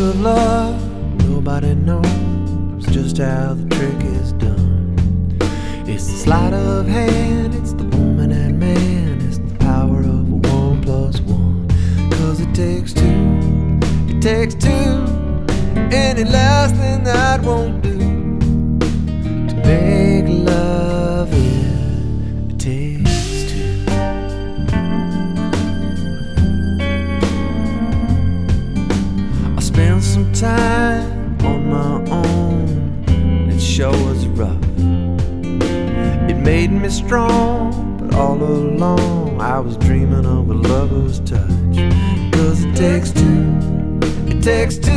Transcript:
of love, nobody knows just how the trick is done. It's the sleight of hand, it's the woman and man, it's the power of a 1 + 1. 'Cause it takes two, any less than that won't do. To make love, it takes two. I spent some time on my own, and it sure was rough. It made me strong, but all along I was dreaming of a lover's touch. 'Cause it takes two